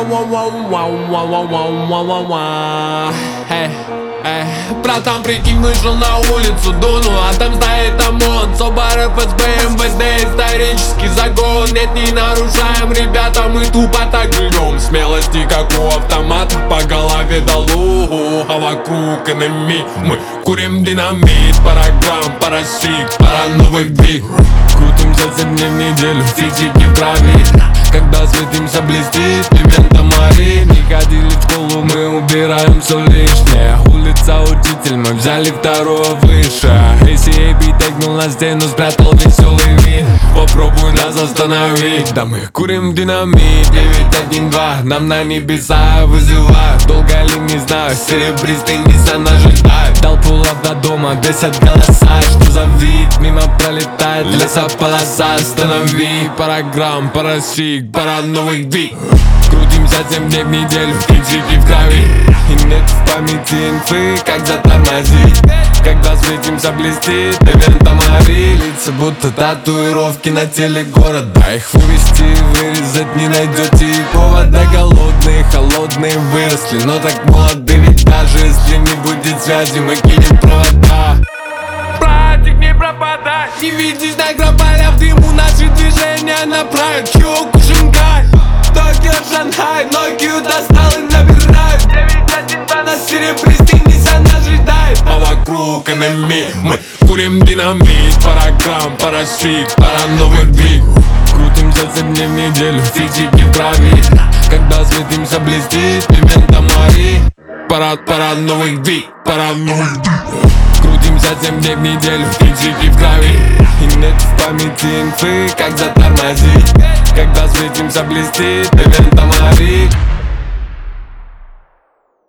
Братан, прикинь, вышел на улицу, дуну, а там стоит ОМОН, СОБР, ФСБ, МВД, исторический загон. Нет, не нарушаем, ребята, мы тупо так живем. Смелости, как у автомата, по голове дало, а вокруг энеми. Мы курим динамит, пара грамм, пара сик, пара новых биг. Крутимся 7 дней в неделю, физики в крови. Когда светимся, блестит пимента Мари. Не ходили в школу, мы убираем все лишнее. Улица учитель, мы взяли второго выше. ACAB тегнул на стену, спрятал веселый вид. Попробуй нас остановить. Да мы курим динамит, 912, нам на небеса вызывают. Долго ли не знаю, серебристый Nissan ожидает. Дал пулов до дома, бесят голоса. Что за вид, мимо пролетает лесополоса. Останови, пара грамм, пара сик, пара новых биг. Крутимся 7 дней в неделю, физики в крови. И нет в памяти инфы, как затормозить. Когда светимся, блестит пимента Мари. Лица будто татуировки на теле города. Их вывести и вырезать не найдете и повода. Голодные, холодные выросли, но так молоды. Ведь даже если не будет связи, мы кинем провода. Братик, не пропадай, не видишь знак пропаля в дыму. Наши движения направят Хьюку, Шанхай, Токио, Шанхай. Нокию достал и набирают 912, нас серебристый Nissan ожидает. А вокруг энеми, мы курим динамит. Пара грамм, пара сик, пара новых биг. Крутимся 7 дней в неделю, физики в крови. Когда светимся, блестит пимента Мари. Пара новых биг, пара новых биг. Крутимся 7 дней в неделю, физики в крови. И нет в памяти инфы, как затормозить. Когда светимся, блестит пимента Мари.